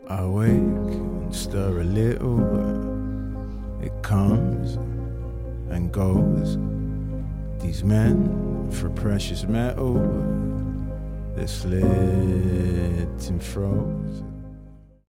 I wake and stir a little, it comes and goes. These men for precious metal, they're slit and froze.